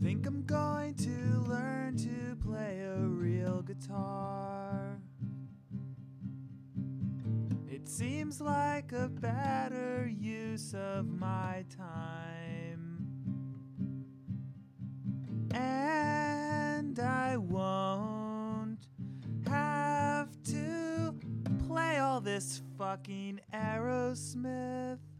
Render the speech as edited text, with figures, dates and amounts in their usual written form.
think I'm going to learn to play a real guitar. It seems like a better use of my time. And I won't have to play all this fucking Aerosmith.